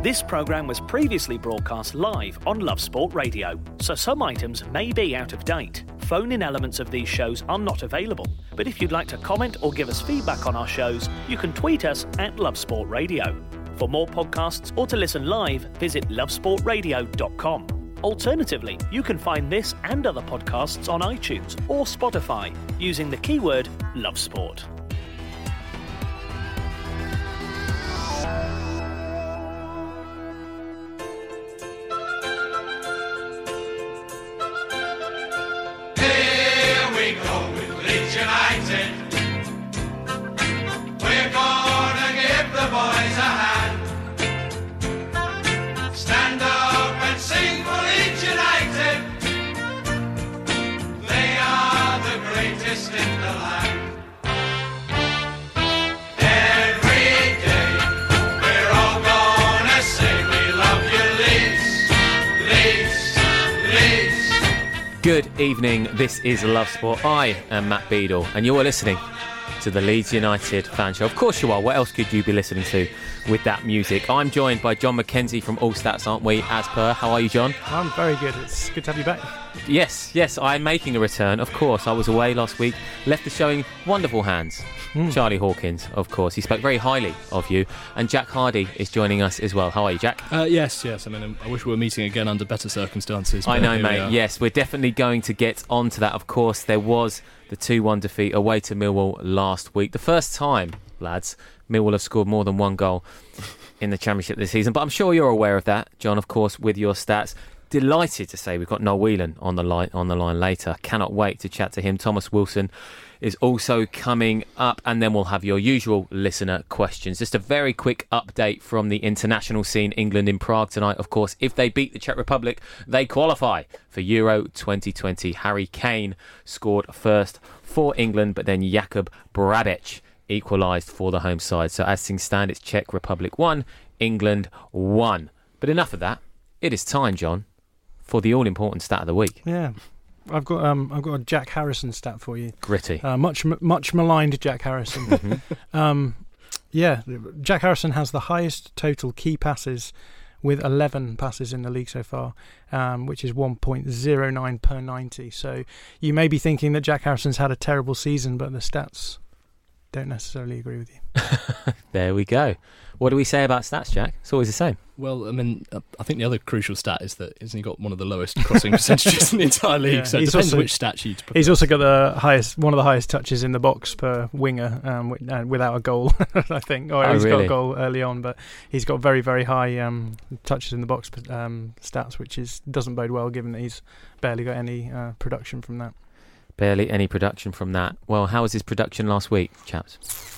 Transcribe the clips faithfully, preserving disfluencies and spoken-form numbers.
This programme was previously broadcast live on Love Sport Radio, so some items may be out of date. Phone-in elements of these shows are not available, but if you'd like to comment or give us feedback on our shows, you can tweet us at Love Sport Radio. For more podcasts or to listen live, visit love sport radio dot com. Alternatively, you can find this and other podcasts on iTunes or Spotify using the keyword Love Sport. United, we're gonna give the boys a hand. Stand up and sing for Leeds United. They are the greatest in the land. Every day we're all gonna say we love you, Leeds, Leeds, Leeds. Good evening, this is Love Sport. I am Matt Beadle and you're listening to the Leeds United fan show. Of course you are, what else could you be listening to with that music? I'm joined by John McKenzie from All Stats, aren't we, as per. How are you, John? I'm very good, it's good to have you back. Yes, yes, I'm making a return, of course. I was away last week, left the show in wonderful hands. Mm. Charlie Hawkins, of course, he spoke very highly of you. And Jack Hardy is joining us as well. How are you, Jack? Uh, yes, yes, I mean, I wish we were meeting again under better circumstances. I know, mate, we yes, we're definitely going to get onto that. Of course, there was the two one defeat away to Millwall last week. The first time, lads, Millwall have scored more than one goal in the Championship this season. But I'm sure you're aware of that, John, of course, with your stats. Delighted to say we've got Noel Whelan on the line on the line later. Cannot wait to chat to him. Thomas Wilson is also coming up, and then we'll have your usual listener questions. Just a very quick update from the international scene. England in Prague tonight, of course. If they beat the Czech Republic, they qualify for Euro twenty twenty. Harry Kane scored first for England, but then Jakub Bradec equalised for the home side. So as things stand, it's Czech Republic one, England one. But enough of that. It is time, John, for the all-important stat of the week. Yeah, I've got um, I've got a Jack Harrison stat for you. Gritty. Uh, much much maligned Jack Harrison. mm-hmm. um, yeah, Jack Harrison has the highest total key passes with eleven passes in the league so far, um, which is one point oh nine per ninety. So you may be thinking that Jack Harrison's had a terrible season, but the stats don't necessarily agree with you. There we go. What do we say about stats, Jack? It's always the same. Well, I mean, I think the other crucial stat is that isn't he got one of the lowest crossing percentages in the entire league? Yeah, so it depends also, which stat sheet to put. He's also got the highest, one of the highest touches in the box per winger, um, without a goal, I think. Or oh, he's really? got a goal early on, but he's got very, very high um, touches in the box um, stats, which is doesn't bode well given that he's barely got any uh, production from that. Barely any production from that. Well, how was his production last week, chaps?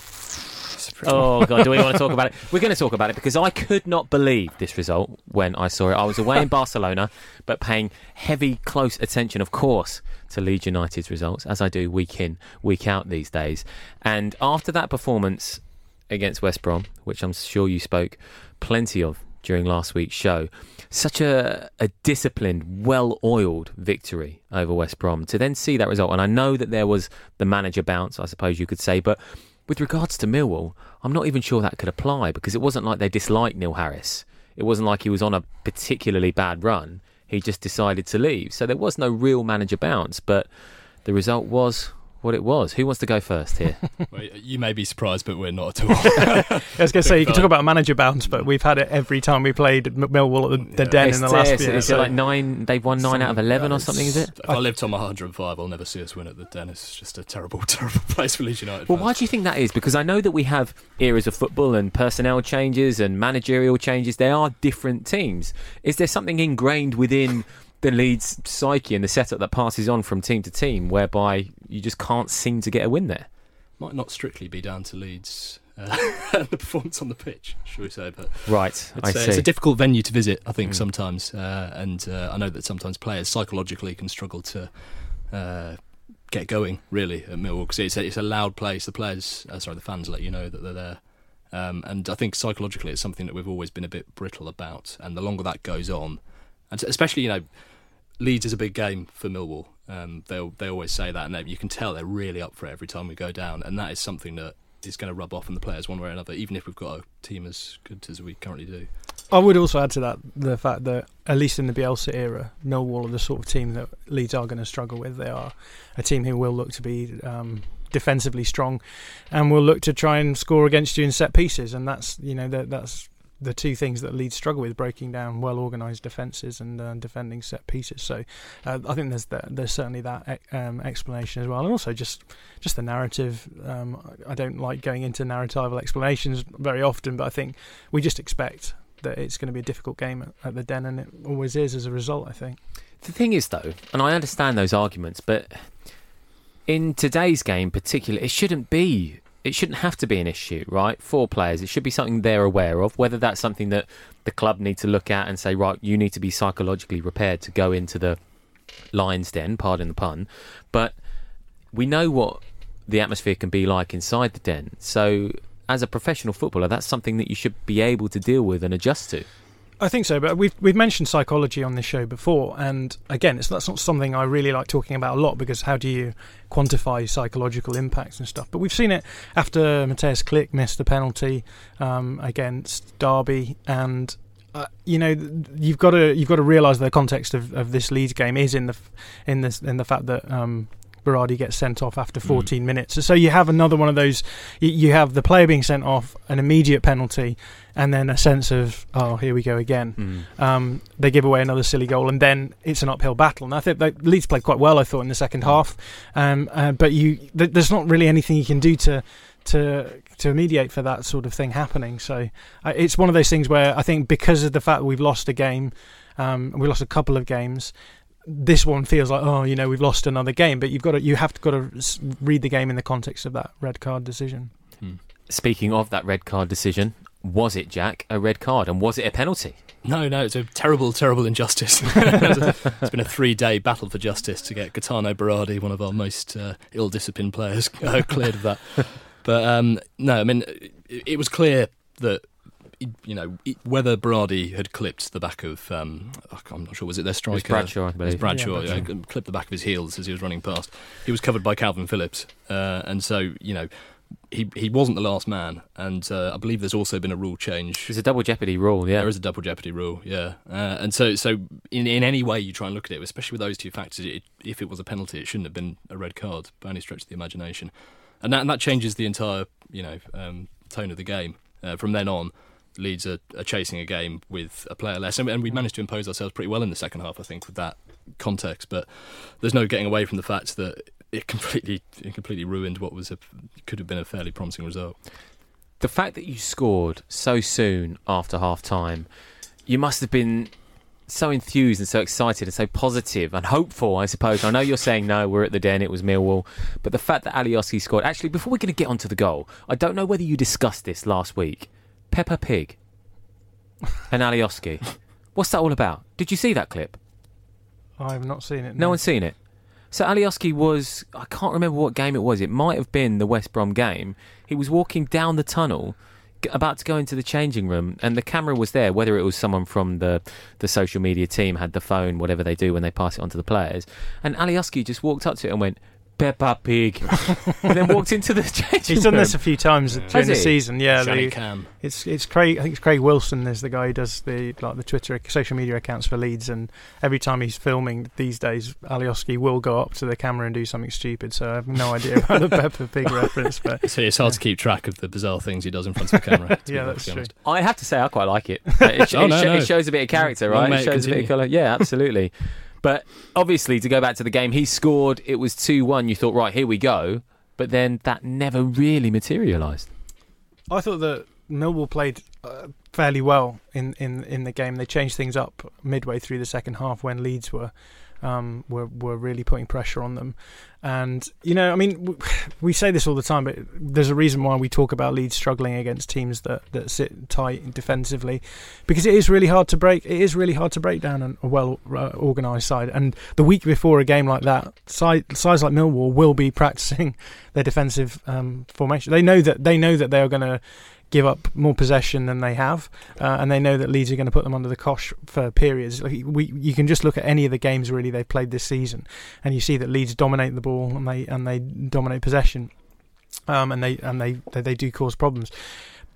Oh, God, do we want to talk about it? We're going to talk about it because I could not believe this result when I saw it. I was away in Barcelona, but paying heavy, close attention, of course, to Leeds United's results, as I do week in, week out these days. And after that performance against West Brom, which I'm sure you spoke plenty of during last week's show, such a, a disciplined, well-oiled victory over West Brom, to then see that result, and I know that there was the manager bounce, I suppose you could say, but with regards to Millwall, I'm not even sure that could apply because it wasn't like they disliked Neil Harris. It wasn't like he was on a particularly bad run. He just decided to leave. So there was no real manager bounce, but the result was what it was. Who wants to go first here? Well, you may be surprised, but we're not at all. I was going to say, you can talk about a manager bounce, but we've had it every time we played Millwall at the, the yeah. Den it's in the last year. year. Is so. it like nine? They've won nine out of eleven yeah, or something, is it? If I lived on my one hundred and five, I'll never see us win at the Den. It's just a terrible, terrible place for Leeds United. Well, fans. why do you think that is? Because I know that we have eras of football and personnel changes and managerial changes. They are different teams. Is there something ingrained within the Leeds psyche and the setup that passes on from team to team whereby you just can't seem to get a win there? Might not strictly be down to Leeds uh, the performance on the pitch, shall we say, but right, it's, I uh, see. It's a difficult venue to visit, I think, mm. sometimes, uh, and uh, I know that sometimes players psychologically can struggle to uh, get going, really, at Millwall, because it's a, it's a loud place. The players, uh, sorry, the fans let you know that they're there. Um, and I think psychologically it's something that we've always been a bit brittle about, and the longer that goes on, and especially, you know, Leeds is a big game for Millwall. Um, they they always say that, and they, you can tell they're really up for it every time we go down, and that is something that is going to rub off on the players one way or another, even if we've got a team as good as we currently do. I would also add to that the fact that, at least in the Bielsa era, Millwall are the sort of team that Leeds are going to struggle with. They are a team who will look to be um, defensively strong, and will look to try and score against you in set pieces. And that's you know that, that's the two things that Leeds struggle with: breaking down well organised defences and uh, defending set pieces. So uh, I think there's the, there's certainly that um, explanation as well, and also just just the narrative. Um, I don't like going into narratival explanations very often, but I think we just expect that it's going to be a difficult game at, at the Den, and it always is as a result, I think. The thing is, though, and I understand those arguments, but in today's game particularly, it shouldn't be, it shouldn't have to be an issue, right, for players. It should be something they're aware of, whether that's something that the club need to look at and say, right, you need to be psychologically prepared to go into the Lions' Den, pardon the pun, but we know what the atmosphere can be like inside the Den, so as a professional footballer, that's something that you should be able to deal with and adjust to. I think so, but we've we've mentioned psychology on this show before, and again, it's that's not something I really like talking about a lot, because how do you quantify psychological impacts and stuff? But we've seen it after Matthias Klich missed the penalty um, against Derby, and uh, you know you've got to you've got to realise the context of, of this Leeds game is in the in this in the fact that Um, Berardi gets sent off after fourteen mm. minutes. So you have another one of those, you have the player being sent off, an immediate penalty, and then a sense of, oh, here we go again. Mm. Um, they give away another silly goal, and then it's an uphill battle. And I think that Leeds played quite well, I thought, in the second half. Um, uh, but you, th- there's not really anything you can do to to to mediate for that sort of thing happening. So uh, it's one of those things where I think because of the fact that we've lost a game, um, we lost a couple of games, this one feels like, oh, you know, we've lost another game, but you've got to, you have to got to read the game in the context of that red card decision. Hmm. Speaking of that red card decision, was it, Jack, a red card, and was it a penalty? No, no, it's a terrible, terrible injustice. It's been a three-day battle for justice to get Gaetano Berardi, one of our most uh, ill-disciplined players, uh, cleared of that. But um, no, I mean, it, it was clear that, you know, whether Berardi had clipped the back of, um, I'm not sure, was it their striker? It was Bradshaw, I believe. It was Bradshaw, yeah, Bradshaw. Yeah, clipped the back of his heels as he was running past. He was covered by Calvin Phillips, uh, and so, you know, he he wasn't the last man, and uh, I believe there's also been a rule change. There's a double jeopardy rule, yeah. There is a double jeopardy rule, yeah. Uh, and so, so in, in any way you try and look at it, especially with those two factors, it, if it was a penalty, it shouldn't have been a red card by any stretch of the imagination. And that, and that changes the entire, you know, um, tone of the game. Uh, from then on, Leeds are, are chasing a game with a player less, and, and we managed to impose ourselves pretty well in the second half, I think, with that context. But there's no getting away from the fact that it completely, it completely ruined what was a, could have been a fairly promising result. The fact that you scored so soon after half time, you must have been so enthused and so excited and so positive and hopeful, I suppose. I know you're saying no, we're at the Den, it was Millwall, but the fact that Alioski scored, actually, before we're going to get onto the goal, I don't know whether you discussed this last week. Peppa Pig and Alioski. What's that all about? Did you see that clip? I have not seen it. No, no one's seen it. So Alioski was, I can't remember what game it was. It might have been the West Brom game. He was walking down the tunnel, g- about to go into the changing room, and the camera was there, whether it was someone from the, the social media team had the phone, whatever they do when they pass it on to the players. And Alioski just walked up to it and went, Peppa Pig, and then walked into the changing room. He's done this a few times yeah. during the season. Yeah, Johnny the, Cam. It's it's Craig. I think it's Craig Wilson is the guy who does the like the Twitter social media accounts for Leeds, and every time he's filming these days, Alioski will go up to the camera and do something stupid. So I have no idea about the Peppa Pig reference, but so it's hard yeah. to keep track of the bizarre things he does in front of the camera. Yeah, that's true. Honest. I have to say, I quite like it. It, sh- oh, it, no, sh- no. it shows a bit of character, right? Long It shows it a bit of colour. Yeah, absolutely. But obviously, to go back to the game, he scored, it was two one, you thought, right, here we go, but then that never really materialised. I thought that Millwall played uh, fairly well in, in, in the game. They changed things up midway through the second half when Leeds were um, were were really putting pressure on them. And, you know, I mean, we say this all the time, but there's a reason why we talk about Leeds struggling against teams that, that sit tight defensively, because it is really hard to break. It is really hard to break down a well uh, organised side. And the week before a game like that, side, sides like Millwall will be practicing their defensive um, formation. They know that they know that they are going to give up more possession than they have, uh, and they know that Leeds are going to put them under the cosh for periods. Like we, you can just look at any of the games really they've played this season, and you see that Leeds dominate the ball and they and they dominate possession, um, and they and they, they they do cause problems. But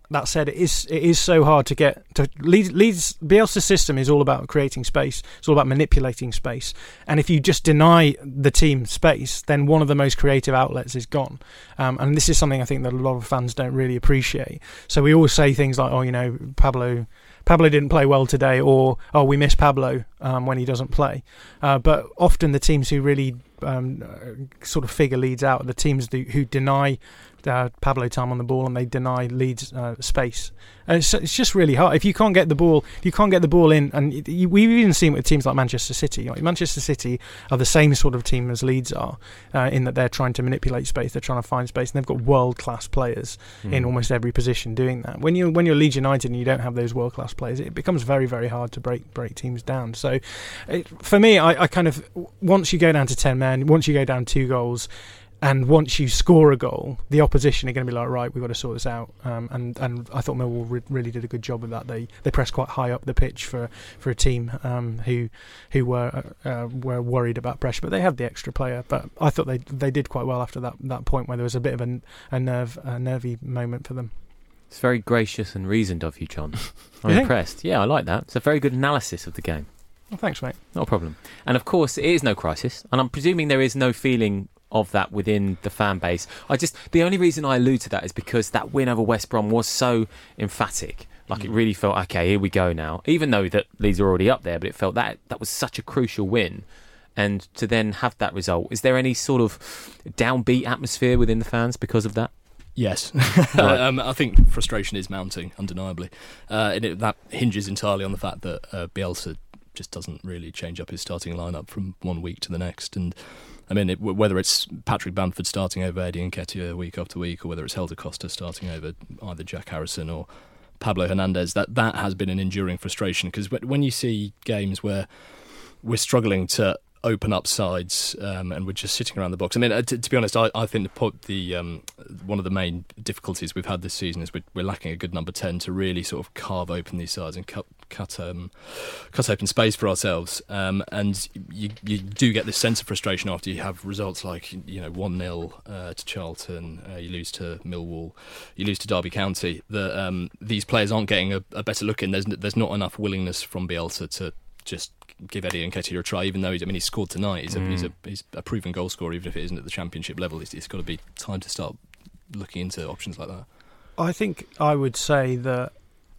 that said, it is it is so hard to get to Leeds. Leeds Bielsa's system is all about creating space. It's all about manipulating space. And if you just deny the team space, then one of the most creative outlets is gone. Um, and this is something I think that a lot of fans don't really appreciate. So we always say things like, "Oh, you know, Pablo." Pablo didn't play well today, or oh, we miss Pablo um, when he doesn't play. Uh, but often the teams who really um, sort of figure Leeds out are the teams who, who deny uh, Pablo time on the ball and they deny Leeds uh, space. And it's, it's just really hard if you can't get the ball. If you can't get the ball in, and you, we've even seen it with teams like Manchester City. Like Manchester City are the same sort of team as Leeds are, uh, in that they're trying to manipulate space, they're trying to find space, and they've got world class players mm. in almost every position doing that. When you when you're Leeds United and you don't have those world class players, it becomes very very hard to break break teams down. So, it, for me, I, I kind of once you go down to ten men, once you go down two goals. And once you score a goal, the opposition are going to be like, right, we've got to sort this out. Um, and, and I thought Millwall re- really did a good job of that. They they pressed quite high up the pitch for, for a team um, who who were uh, were worried about pressure, but they had the extra player. But I thought they they did quite well after that, that point where there was a bit of a, a nerve a nervy moment for them. It's very gracious and reasoned of you, John. I'm impressed. Yeah, I like that. It's a very good analysis of the game. Well, thanks, mate. Not a problem. And of course, it is no crisis, and I'm presuming there is no feeling of that within the fan base. I just the only reason I allude to that is because that win over West Brom was so emphatic. Like mm. it really felt, okay, here we go now. Even though that Leeds are already up there, but it felt that that was such a crucial win. And to then have that result, is there any sort of downbeat atmosphere within the fans because of that? Yes. right. um, I think frustration is mounting, undeniably. Uh, and it, that hinges entirely on the fact that uh, Bielsa just doesn't really change up his starting lineup from one week to the next. And I mean, it, whether it's Patrick Bamford starting over Eddie Nketiah week after week, or whether it's Helder Costa starting over either Jack Harrison or Pablo Hernandez, that, that has been an enduring frustration. Because when you see games where we're struggling to open up sides um, and we're just sitting around the box. I mean, uh, t- to be honest, I, I think the, the um, one of the main difficulties we've had this season is we're, we're lacking a good number ten to really sort of carve open these sides and cut cut um, cut open space for ourselves. Um, and you you do get this sense of frustration after you have results like, you know, one nil uh, to Charlton, uh, you lose to Millwall, you lose to Derby County. That um, these players aren't getting a, a better look in. There's there's not enough willingness from Bielsa to just give Eddie Nketiah a try, even though he's, I mean, he scored tonight. He's a, mm. he's a he's a proven goal scorer, even if it isn't at the Championship level. It's, it's got to be time to start looking into options like that. I think I would say that.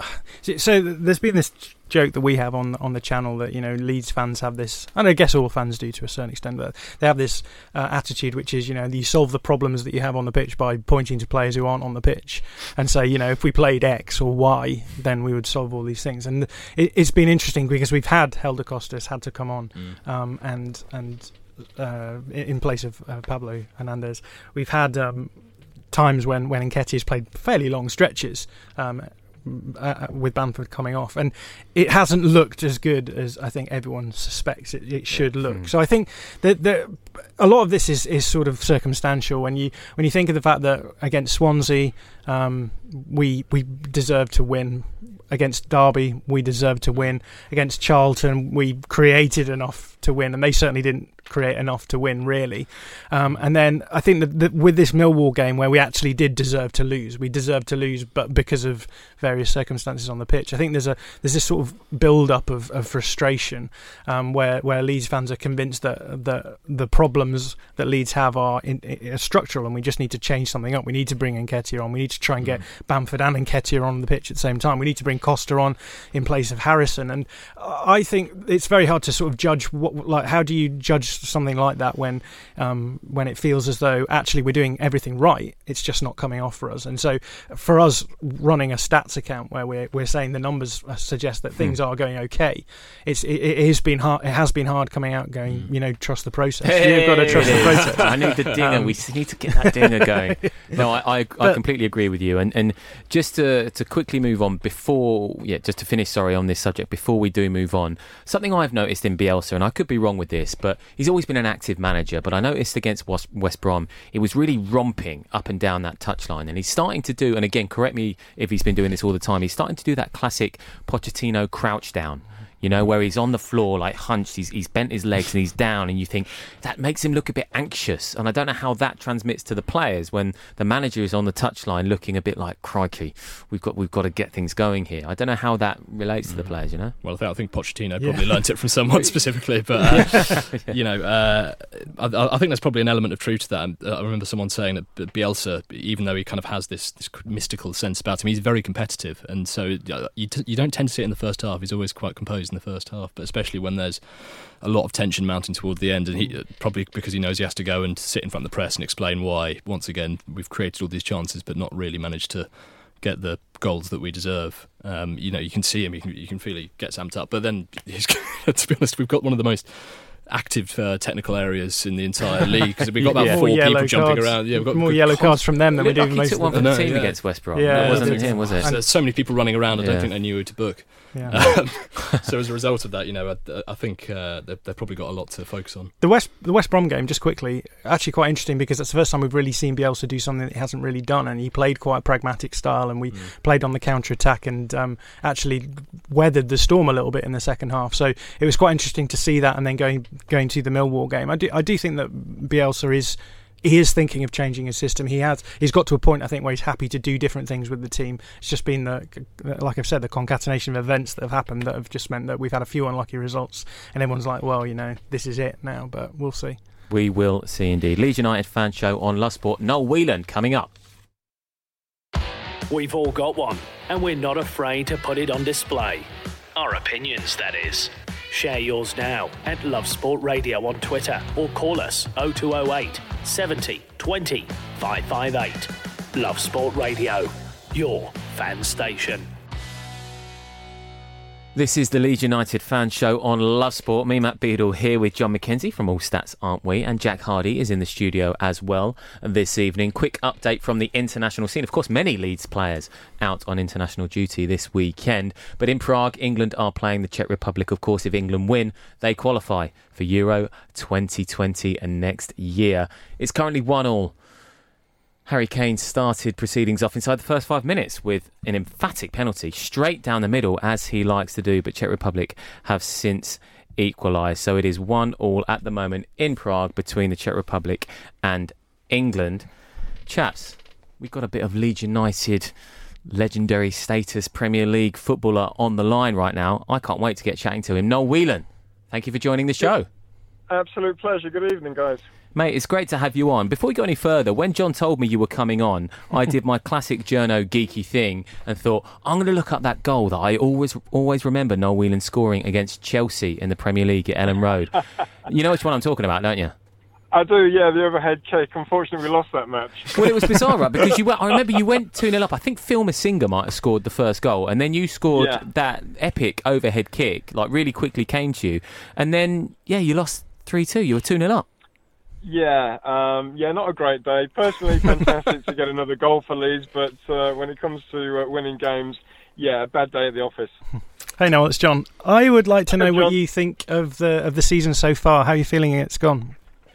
So there's been this joke that we have on on the channel that, you know, Leeds fans have this, and I guess all fans do to a certain extent, but they have this uh, attitude which is, you know, you solve the problems that you have on the pitch by pointing to players who aren't on the pitch and say, you know, if we played X or Y, then we would solve all these things. And it, it's been interesting because we've had Helder Costas had to come on mm. um, and and uh, in place of uh, Pablo Hernandez. We've had um, times when when Nketiah's played fairly long stretches. Um, Uh, with Bamford coming off, and it hasn't looked as good as I think everyone suspects it, it should look. Mm. So I think that, that a lot of this is, is sort of circumstantial when you when you think of the fact that against Swansea um, we we deserved to win, against Derby we deserved to win, against Charlton we created enough to win, and they certainly didn't create enough to win, really. Um, and then I think that, that with this Millwall game, where we actually did deserve to lose, we deserved to lose, but because of various circumstances on the pitch, I think there's a there's this sort of build-up of, of frustration um, where where Leeds fans are convinced that that the problems that Leeds have are, in, in, are structural, and we just need to change something up. We need to bring Nketiah on. We need to try and get mm. Bamford and Nketiah on the pitch at the same time. We need to bring Costa on in place of Harrison. And I think it's very hard to sort of judge what, like, how do you judge something like that when um, when it feels as though actually we're doing everything right, it's just not coming off for us. And so for us, running a stats account where we're we're saying the numbers suggest that things mm. are going okay, it's it, it has been hard. It has been hard coming out going, mm. you know, trust the process. Hey, You've got to trust the process. I need the dinger. Um, we need to get that dinger going. No, I I, but, I completely agree with you. And and just to to quickly move on before yeah, just to finish. Sorry on this subject before we do move on. Something I've noticed in Bielsa, and I could be wrong with this, but he's always been an active manager, but I noticed against West Brom he was really romping up and down that touchline, and he's starting to do, and again correct me if he's been doing this all the time, he's starting to do that classic Pochettino crouch down. you know, where he's on the floor, like hunched, he's, he's bent his legs and he's down, and you think that makes him look a bit anxious. And I don't know how that transmits to the players when the manager is on the touchline looking a bit like, crikey, we've got we've got to get things going here. I don't know how that relates mm. to the players, you know? Well, I think, I think Pochettino probably yeah. learnt it from someone specifically, but, uh, yeah. you know, uh, I, I think there's probably an element of truth to that. I remember someone saying that Bielsa, even though he kind of has this, this mystical sense about him, he's very competitive, and so you, t- you don't tend to see it in the first half. He's always quite composed in the first half, but especially when there's a lot of tension mounting toward the end, and he probably because he knows he has to go and sit in front of the press and explain why, once again, we've created all these chances but not really managed to get the goals that we deserve. Um, you know, you can see him, you can, you can feel he gets amped up, but then, he's, to be honest, we've got one of the most active uh, technical areas in the entire league, because we've got about yeah. four people cards. jumping around. Yeah, we've got more yellow cards from them than we do like most he took one of for the no, team yeah. against West Brom. Yeah, that wasn't yeah. him, was it? So there's so many people running around, I don't yeah. think they knew who to book. Yeah. Um, so as a result of that, you know, I, I think uh, they've, they've probably got a lot to focus on. The West the West Brom game, just quickly, actually quite interesting, because it's the first time we've really seen Bielsa do something that he hasn't really done, and he played quite a pragmatic style, and we mm. played on the counter-attack and um, actually weathered the storm a little bit in the second half. So it was quite interesting to see that, and then going going to the Millwall game. I do, I do think that Bielsa is... He is thinking of changing his system. He has. He's got to a point, I think, where he's happy to do different things with the team. It's just been the, like I've said, the concatenation of events that have happened that have just meant that we've had a few unlucky results, and everyone's like, well, you know, this is it now. But we'll see. We will see indeed. Leeds United fan show on Love Sport. Noel Whelan coming up. We've all got one, and we're not afraid to put it on display. Our opinions, that is. Share yours now at Love Sport Radio on Twitter, or call us oh two oh eight, seventy, twenty, five five eight. Love Sport Radio, your fan station. This is the Leeds United fan show on Love Sport. Me, Matt Beadle, here with John McKenzie from All Stats, Aren't We? And Jack Hardy is in the studio as well this evening. Quick update from the international scene. Of course, many Leeds players out on international duty this weekend. But in Prague, England are playing the Czech Republic. Of course, if England win, they qualify for Euro twenty twenty and next year. It's currently one all. Harry Kane started proceedings off inside the first five minutes with an emphatic penalty straight down the middle, as he likes to do, but Czech Republic have since equalised. So it is one all at the moment in Prague between the Czech Republic and England. Chaps, we've got a bit of Leeds United legendary status Premier League footballer on the line right now. I can't wait to get chatting to him. Noel Whelan, thank you for joining the show. Absolute pleasure. Good evening, guys. Mate, it's great to have you on. Before we go any further, when John told me you were coming on, I did my classic journo geeky thing and thought, I'm going to look up that goal that I always always remember Noel Whelan scoring against Chelsea in the Premier League at Ellen Road. You know which one I'm talking about, don't you? I do, yeah, the overhead kick. Unfortunately, we lost that match. Well, it was bizarre, right? Because you went, I remember you went two nil up. I think Phil Masinga might have scored the first goal, and then you scored yeah. that epic overhead kick, like really quickly came to you. And then, yeah, you lost three two. You were two nil up. Yeah, um, yeah, not a great day. Personally, fantastic to get another goal for Leeds, but uh, when it comes to uh, winning games, yeah, a bad day at the office. Hey, Noel, it's John. I would like to know Hey, what you think of the of the season so far. How are you feeling it's gone?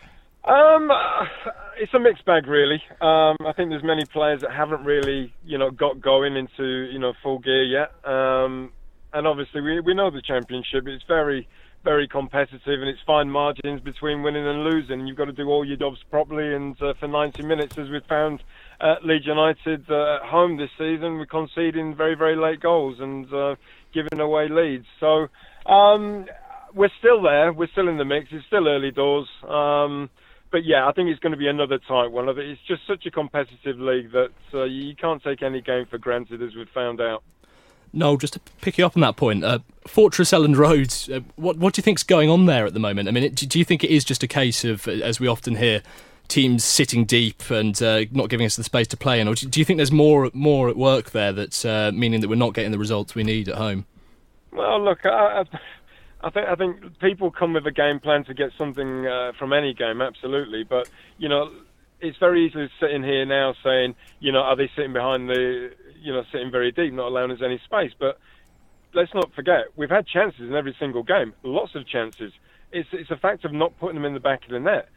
Um, it's a mixed bag, really. Um, I think there's many players that haven't really, you know, got going into, you know, full gear yet. Um, and obviously, we we know the Championship. It's very very competitive, and it's fine margins between winning and losing. You've got to do all your jobs properly, and uh, for ninety minutes, as we've found at Leeds United uh, at home this season, we're conceding very, very late goals and uh, giving away leads. So um, we're still there. We're still in the mix. It's still early doors. Um, but yeah, I think it's going to be another tight one. It's just such a competitive league that uh, you can't take any game for granted, as we've found out. No, just to pick you up on that point, uh, Fortress Elland Road, uh, what what do you think's going on there at the moment? I mean, it, do you think it is just a case of, as we often hear, teams sitting deep and uh, not giving us the space to play in, or do you think there's more more at work there that's uh, meaning that we're not getting the results we need at home? Well, look, I, I think I think people come with a game plan to get something uh, from any game, absolutely, but you know, it's very easy sitting here now saying, you know, are they sitting behind the, you know, sitting very deep, not allowing us any space. But let's not forget, we've had chances in every single game, lots of chances. It's it's a fact of not putting them in the back of the net.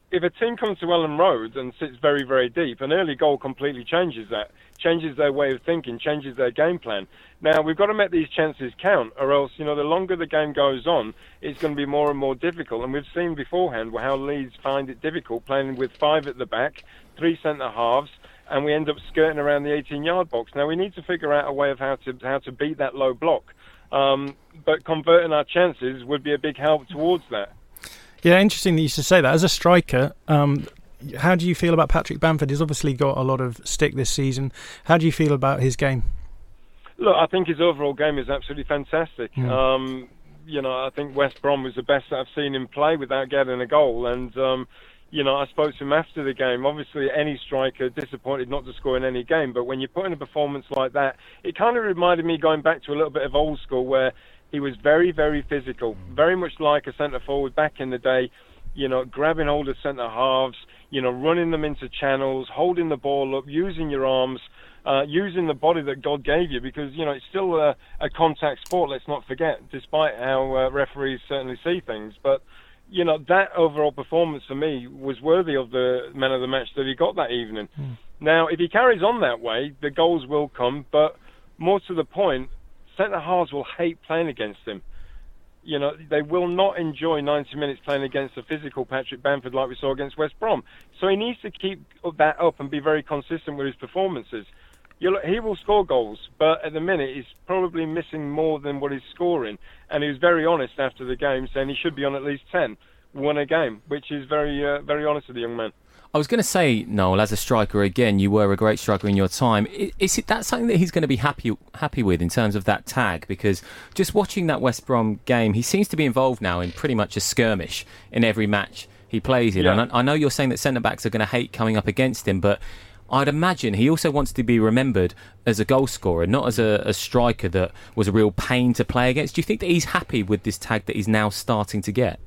if a team comes to Elland Road and sits very, very deep, an early goal completely changes that, changes their way of thinking, changes their game plan. Now, we've got to make these chances count, or else, you know, the longer the game goes on, it's going to be more and more difficult. And we've seen beforehand how Leeds find it difficult playing with five at the back, three centre-halves, and we end up skirting around the eighteen-yard box. Now, we need to figure out a way of how to how to beat that low block. Um, but converting our chances would be a big help towards that. Yeah, interesting that you should say that. As a striker, um, how do you feel about Patrick Bamford? He's obviously got a lot of stick this season. How do you feel about his game? Look, I think his overall game is absolutely fantastic. Mm. Um, you know, I think West Brom was the best that I've seen him play without getting a goal. And, um, you know, I spoke to him after the game. Obviously, any striker disappointed not to score in any game. But when you put in a performance like that, it kind of reminded me going back to a little bit of old school where he was very, very physical, very much like a centre-forward back in the day, you know, grabbing hold of centre-halves, you know, running them into channels, holding the ball up, using your arms, uh, using the body that God gave you, because, you know, it's still a, a contact sport, let's not forget, despite how uh, referees certainly see things. But, you know, that overall performance for me was worthy of the man of the match that he got that evening. Mm. Now, if he carries on that way, the goals will come, but more to the point, centre-halves will hate playing against him. You know, they will not enjoy ninety minutes playing against a physical Patrick Bamford like we saw against West Brom. So he needs to keep that up and be very consistent with his performances. You'll, he will score goals, but at the minute he's probably missing more than what he's scoring. And he was very honest after the game, saying he should be on at least ten, won a game, which is very, uh, very honest of the young man. I was going to say, Noel, as a striker, again, you were a great striker in your time. Is it that something that he's going to be happy happy with in terms of that tag? Because just watching that West Brom game, he seems to be involved now in pretty much a skirmish in every match he plays in. Yeah. And I know you're saying that centre-backs are going to hate coming up against him, but I'd imagine he also wants to be remembered as a goal scorer, not as a, a striker that was a real pain to play against. Do you think that he's happy with this tag that he's now starting to get?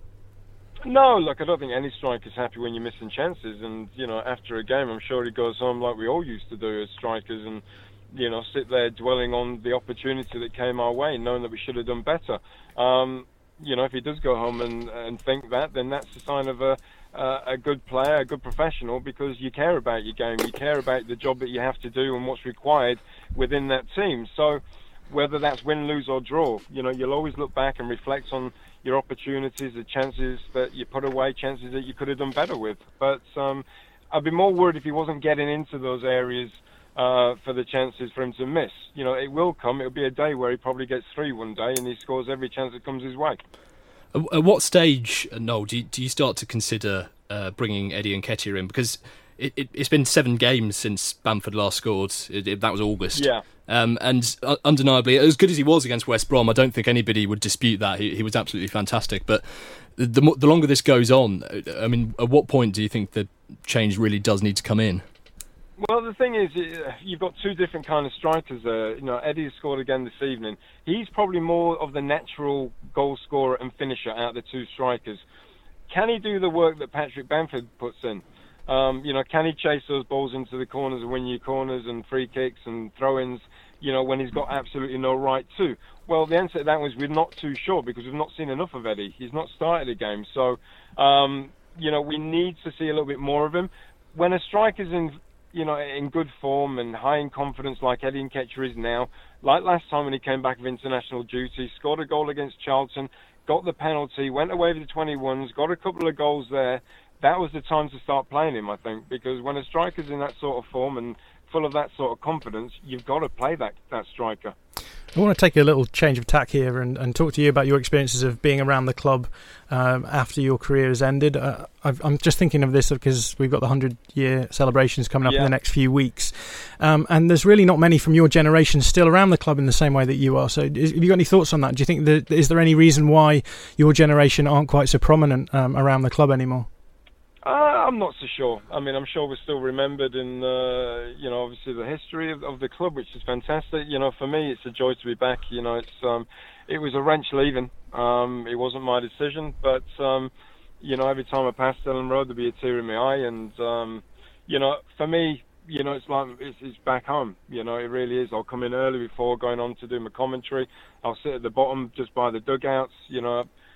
No, look, I don't think any striker's happy when you're missing chances. And, you know, after a game, I'm sure he goes home like we all used to do as strikers and, you know, sit there dwelling on the opportunity that came our way, knowing that we should have done better. Um, you know, if he does go home and, and think that, then that's a sign of a, uh, a good player, a good professional, because you care about your game, you care about the job that you have to do and what's required within that team. So whether that's win, lose or draw, you know, you'll always look back and reflect on your opportunities, the chances that you put away, chances that you could have done better with. But um, I'd be more worried if he wasn't getting into those areas uh, for the chances for him to miss. You know, it will come. It'll be a day where he probably gets three one day and he scores every chance that comes his way. At what stage, Noel, do you, do you start to consider uh, bringing Eddie Nketiah in? Because it, it, it's been seven games since Bamford last scored. It, it, that was August. Yeah. Um, and uh, undeniably, as good as he was against West Brom, I don't think anybody would dispute that. He, he was absolutely fantastic. But the, the the longer this goes on, I mean, at what point do you think the change really does need to come in? Well, the thing is, you've got two different kind of strikers there. You know, Eddie scored again this evening. He's probably more of the natural goal scorer and finisher out of the two strikers. Can he do the work that Patrick Bamford puts in? Um, you know, can he chase those balls into the corners and win you corners and free kicks and throw-ins, you know, when he's got absolutely no right to? Well, the answer to that was we're not too sure because we've not seen enough of Eddie. He's not started a game. So, um, you know, we need to see a little bit more of him. When a striker's in, you know, in good form and high in confidence like Eddie Nketiah is now, like last time when he came back of international duty, scored a goal against Charlton, got the penalty, went away with the twenty-ones, got a couple of goals there, that was the time to start playing him, I think, because when a striker's in that sort of form and full of that sort of confidence, you've got to play that, that striker. I want to take a little change of tack here and, and talk to you about your experiences of being around the club um, after your career has ended. Uh, I've, I'm just thinking of this because we've got the hundred-year celebrations coming up yeah. in the next few weeks. Um, and there's really not many from your generation still around the club in the same way that you are. So is, have you got any thoughts on that? Do you think that, is there any reason why your generation aren't quite so prominent um, around the club anymore? Uh, I'm not so sure. I mean, I'm sure we're still remembered in, uh, you know, obviously the history of, of the club, which is fantastic. You know, for me, it's a joy to be back. You know, it's um, it was a wrench leaving. Um, it wasn't my decision, but um, you know, every time I passed Elland Road, there'd be a tear in my eye, and um, you know, for me, you know, it's like it's, it's back home. You know, it really is. I'll come in early before going on to do my commentary. I'll sit at the bottom just by the dugouts. You know.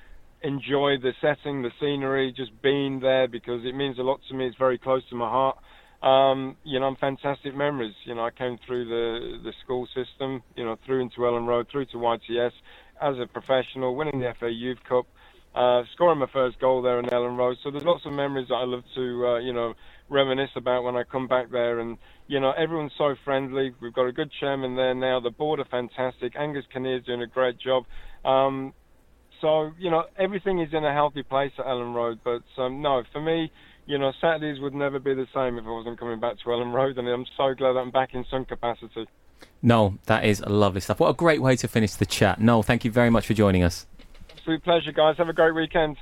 enjoy the setting, the scenery, just being there, because it means a lot to me. It's very close to my heart. Um, you know, fantastic memories. You know, I came through the the school system, you know, through into Ellen Road, through to Y T S as a professional, winning the F A Youth Cup, uh, scoring my first goal there in Ellen Road. So there's lots of memories that I love to, uh, you know, reminisce about when I come back there. And, you know, everyone's so friendly. We've got a good chairman there now. The board are fantastic. Angus Kinnear's doing a great job. Um, so, you know, everything is in a healthy place at Ellen Road. But, um, no, for me, you know, Saturdays would never be the same if I wasn't coming back to Ellen Road, and I'm so glad that I'm back in some capacity. Noel, that is lovely stuff. What a great way to finish the chat. Noel, thank you very much for joining us. Absolute pleasure, guys. Have a great weekend.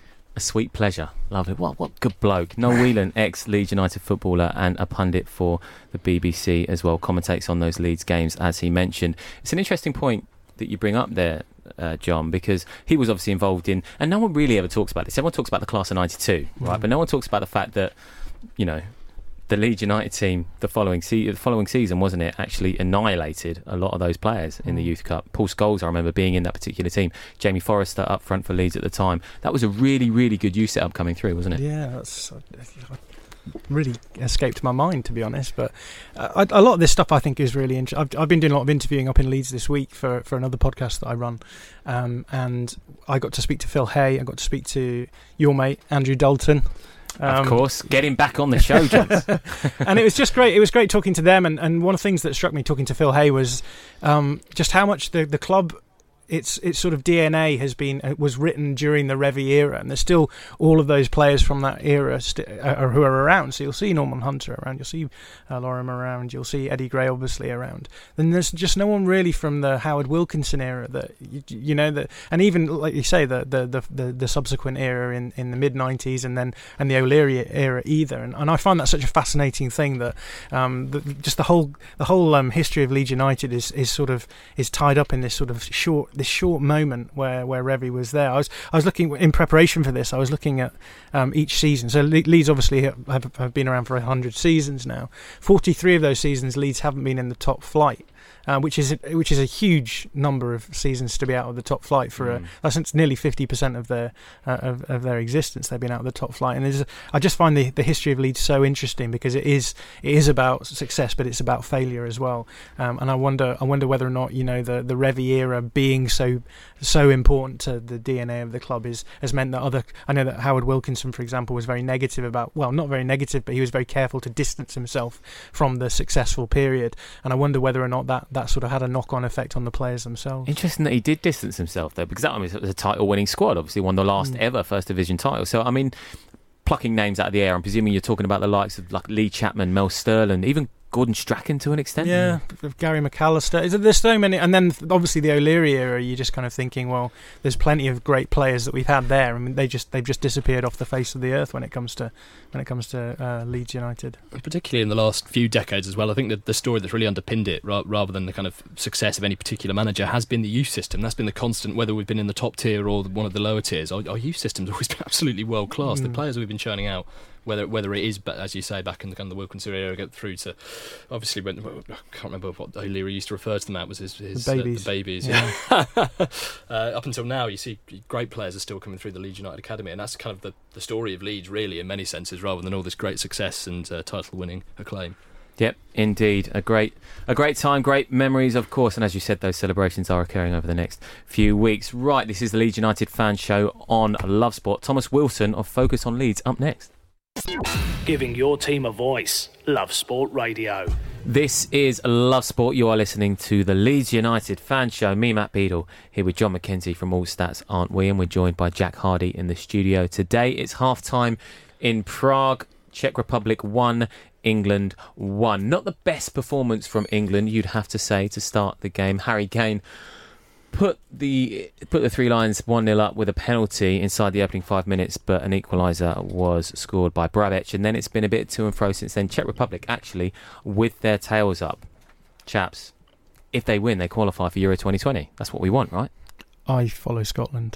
A sweet pleasure. Lovely. What what good bloke. Noel Whelan, ex-Leeds United footballer and a pundit for the B B C as well, commentates on those Leeds games, as he mentioned. It's an interesting point that you bring up there, uh, John, because he was obviously involved in, and no one really ever talks about this. Everyone talks about the class of ninety-two, right? Mm. But no one talks about the fact that, you know, the Leeds United team the following se- the following season, wasn't it, actually annihilated a lot of those players mm. in the Youth Cup. Paul Scholes, I remember being in that particular team. Jamie Forrester up front for Leeds at the time. That was a really, really good youth setup coming through, wasn't it? Yeah, that's uh, really escaped my mind, to be honest. But uh, a lot of this stuff I think is really interesting. I've, I've been doing a lot of interviewing up in Leeds this week for, for another podcast that I run, um, and I got to speak to Phil Hay. I got to speak to your mate Andrew Dalton. Um, of course, get him back on the show, John. And it was just great. It was great talking to them. And, and one of the things that struck me talking to Phil Hay was um, just how much the, the club, its its sort of D N A has been was written during the Revie era, and there's still all of those players from that era st- uh, who are around. So you'll see Norman Hunter around, you'll see uh, Lorimer around, you'll see Eddie Gray obviously around. Then there's just no one really from the Howard Wilkinson era that you, you know that, and even like you say the the the, the, the subsequent era in, in the mid nineties, and then and the O'Leary era either. And, and I find that such a fascinating thing that um, the, just the whole the whole um, history of Leeds United is is sort of is tied up in this sort of short. This short moment where, where Revie was there. I was I was looking in preparation for this. I was looking at um, each season. So Le- Leeds obviously have, have been around for a hundred seasons now. Forty-three of those seasons, Leeds haven't been in the top flight. Uh, which is a, which is a huge number of seasons to be out of the top flight for mm. a, that's nearly fifty percent of their uh, of, of their existence. They've been out of the top flight, and there's a, I just find the, the history of Leeds so interesting because it is it is about success, but it's about failure as well. Um, and I wonder I wonder whether or not you know the the Revie era being so so important to the D N A of the club is has meant that other. I know that Howard Wilkinson, for example, was very negative about well, not very negative, but he was very careful to distance himself from the successful period. And I wonder whether or not that. that sort of had a knock-on effect on the players themselves. Interesting that he did distance himself though, because that was a title-winning squad. Obviously, won the last mm. ever First Division title. So, I mean, plucking names out of the air, I'm presuming you're talking about the likes of like Lee Chapman, Mel Sterling, even Gordon Strachan to an extent. Yeah, Gary McAllister. There's so many, and then obviously the O'Leary era. You're just kind of thinking, well, there's plenty of great players that we've had there. I mean, they just they've just disappeared off the face of the earth when it comes to when it comes to uh, Leeds United. Particularly in the last few decades as well. I think that the story that's really underpinned it, ra- rather than the kind of success of any particular manager, has been the youth system. That's been the constant, whether we've been in the top tier or one of the lower tiers. Our, our youth system's always been absolutely world class. Mm. The players we've been churning out. Whether whether it is, as you say, back in the kind of the Wilkinson era, get through to obviously when I can't remember what O'Leary used to refer to them at was his, his the babies. Uh, the babies. Yeah. yeah. uh, up until now, you see great players are still coming through the Leeds United Academy, and that's kind of the, the story of Leeds, really, in many senses, rather than all this great success and uh, title-winning acclaim. Yep, indeed, a great, a great time, great memories, of course, and as you said, those celebrations are occurring over the next few weeks. Right, this is the Leeds United Fan Show on Love Sport. Thomas Wilson of Focus on Leeds up next. Giving your team a voice. Love Sport Radio. This is Love Sport. You are listening to the Leeds United Fan Show. Me, Matt Beadle, here with John McKenzie from All Stats, aren't we? And we're joined by Jack Hardy in the studio today. It's half-time in Prague. Czech Republic one, England one. Not the best performance from England, you'd have to say, to start the game. Harry Kane put the put the Three Lions one nil up with a penalty inside the opening five minutes, but an equaliser was scored by Brabec, and then it's been a bit to and fro since then. Czech Republic actually with their tails up. Chaps, if they win, they qualify for Euro twenty twenty. That's what we want, right? I follow Scotland.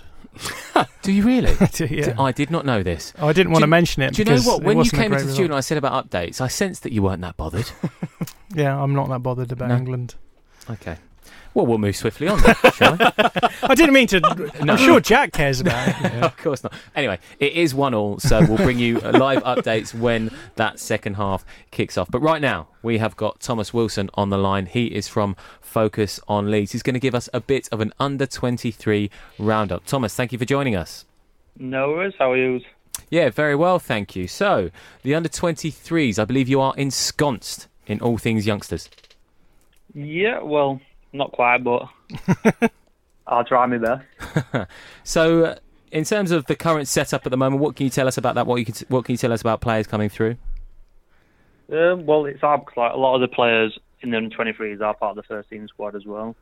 Do you really? I, do, yeah. I did not know this. Oh, I didn't want do, to mention it. Do you know what? When you came into the result. studio and I said about updates, I sensed that you weren't that bothered. Yeah, I'm not that bothered about no. England. Okay. Well, we'll move swiftly on then, shall we? I didn't mean to. No. I'm sure Jack cares about it. Yeah. Of course not. Anyway, it is one all, so we'll bring you live updates when that second half kicks off. But right now, we have got Thomas Wilson on the line. He is from Focus on Leeds. He's going to give us a bit of an under twenty-three roundup. Thomas, thank you for joining us. No worries. How are you? Yeah, very well, thank you. So, the under twenty-threes, I believe you are ensconced in all things youngsters. Yeah, well, not quite, but I'll try my best. So, uh, in terms of the current setup at the moment, what can you tell us about that? What, you can, what can you tell us about players coming through? Um, well, it's hard because like, a lot of the players in the under twenty-threes are part of the first team squad as well.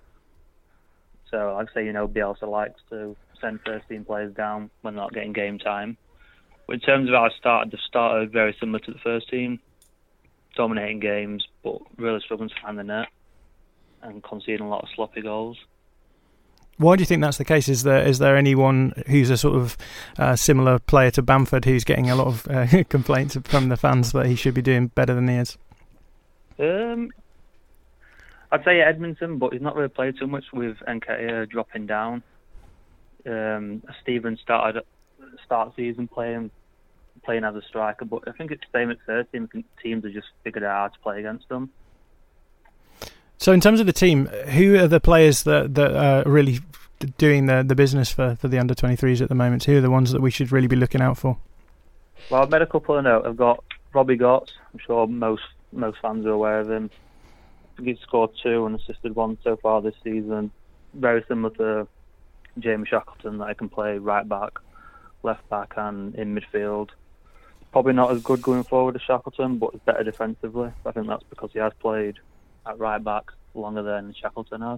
So, like I say, you know, Bielsa likes to send first team players down when they're not getting game time. But in terms of how I started, the started very similar to the first team, dominating games, but really struggling to find the net and conceding a lot of sloppy goals. Why do you think that's the case? Is there is there anyone who's a sort of uh, similar player to Bamford who's getting a lot of uh, complaints from the fans that he should be doing better than he is? Um, I'd say Edmondson, but he's not really played too much with Nketiah dropping down. Um, Stevens started start season playing playing as a striker, but I think it's the same at third team. I think teams have just figured out how to play against them. So in terms of the team, who are the players that, that are really doing the, the business for, for the under twenty-threes at the moment? Who are the ones that we should really be looking out for? Well, I've made a couple of notes. I've got Robbie Gotts. I'm sure most most fans are aware of him. I think he's scored two and assisted one so far this season. Very similar to Jamie Shackleton, that I can play right back, left back and in midfield. Probably not as good going forward as Shackleton, but it's better defensively. I think that's because he has played at right back longer than Shackleton has.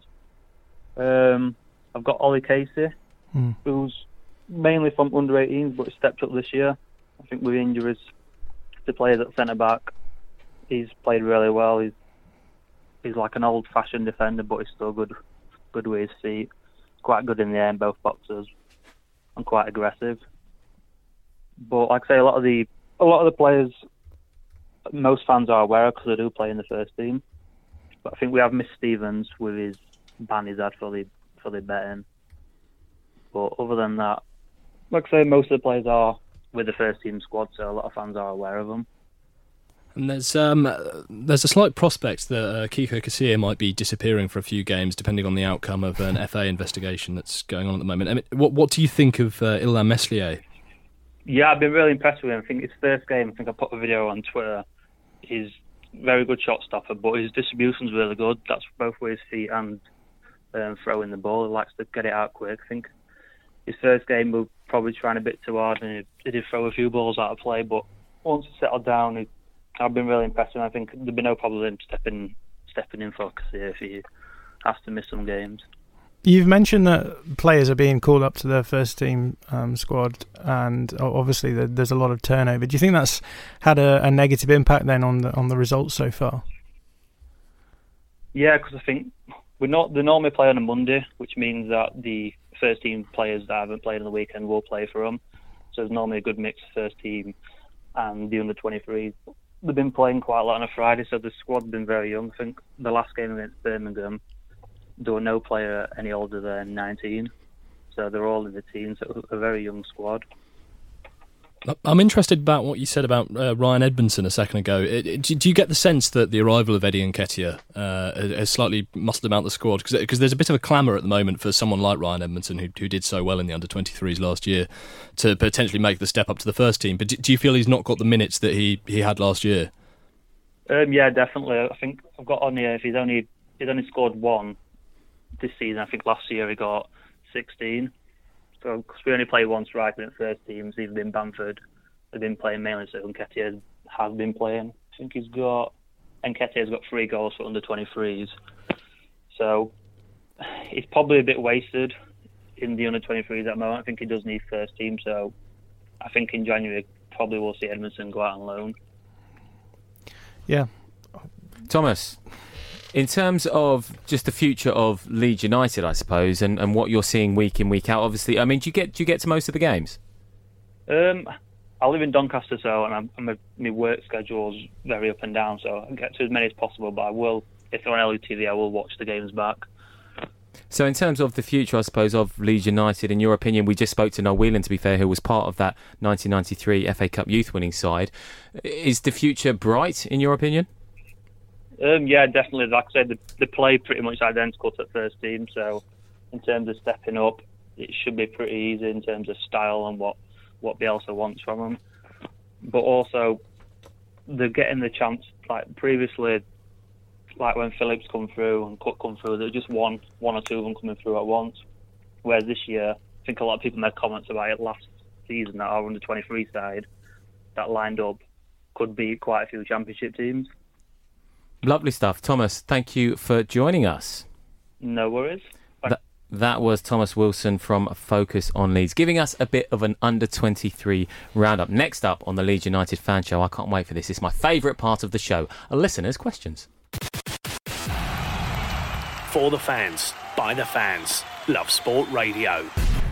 Um, I've got Ollie Casey, mm. who's mainly from under eighteens, but he stepped up this year. I think with injuries to players at centre back, he's played really well. He's he's like an old-fashioned defender, but he's still good, good with his feet. Quite good in the air in both boxes, and quite aggressive. But like I say, a lot of the a lot of the players, most fans are aware of because they do play in the first team. But I think we have missed Stevens with his ban he's had for the for the betting. But other than that, like I say, most of the players are with the first team squad, so a lot of fans are aware of them. And there's um there's a slight prospect that uh, Kiko Casilla might be disappearing for a few games, depending on the outcome of an F A investigation that's going on at the moment. I mean, what what do you think of uh, Illan Meslier? Yeah, I've been really impressed with him. I think his first game, I think I put a video on Twitter. He's very good shot stopper, but his distribution's really good. That's both with his feet and um, throwing the ball. He likes to get it out quick. I think his first game we were probably trying a bit too hard, and he, he did throw a few balls out of play. But once he settled down, he, I've been really impressed with him. I think there'd be no problem with him stepping stepping in for Casilla if he has to miss some games. You've mentioned that players are being called up to their first team um, squad, and obviously there's a lot of turnover. Do you think that's had a, a negative impact then on the on the results so far? Yeah, because I think we not they normally play on a Monday, which means that the first team players that haven't played on the weekend will play for them. So there's normally a good mix of first team and the under twenty-threes. They've been playing quite a lot on a Friday, so the squad's been very young. I think the last game against Birmingham, there were no player any older than nineteen, so they're all in the teens, so a very young squad. I'm interested about what you said about uh, Ryan Edmondson a second ago. It, it, do you get the sense that the arrival of Eddie Nketiah uh, has slightly muscled him out the squad? Because there's a bit of a clamour at the moment for someone like Ryan Edmondson, who, who did so well in the under twenty-threes last year, to potentially make the step up to the first team. But do, do you feel he's not got the minutes that he, he had last year? Um, yeah, definitely. I think I've got on here, if he's only he's only scored one this season. I think last year he got sixteen. So, because we only play one striker in first teams, even been Bamford, they've been playing mainly, so Nketiah has been playing. I think he's got, Nketiah's got three goals for under twenty-threes. So, he's probably a bit wasted in the under twenty-threes at the moment. I think he does need first team, so I think in January probably we'll see Edmondson go out on loan. Yeah. Thomas, in terms of just the future of Leeds United, I suppose, and, and what you're seeing week in, week out, obviously, I mean, do you get do you get to most of the games? Um, I live in Doncaster, so and I'm, I'm a, my work schedule's very up and down, so I get to as many as possible. But I will, if they're on L U T V, I will watch the games back. So in terms of the future, I suppose, of Leeds United, in your opinion, we just spoke to Noel Whelan, to be fair, who was part of that nineteen ninety-three F A Cup youth winning side. Is the future bright, in your opinion? Um, yeah, definitely. Like I said, the, the play pretty much identical to the first team, so in terms of stepping up, it should be pretty easy in terms of style and what, what Bielsa wants from them. But also, they're getting the chance, like previously, like when Phillips come through and Cook come through, there was just one, one or two of them coming through at once. Whereas this year, I think a lot of people made comments about it last season that our under twenty-three side that lined up could beat quite a few championship teams. Lovely stuff. Thomas, thank you for joining us. No worries. Th- that was Thomas Wilson from Focus on Leeds, giving us a bit of an under twenty-three roundup. Next up on the Leeds United Fan Show, I can't wait for this. It's my favourite part of the show, a listener's questions. For the fans, by the fans, Love Sport Radio.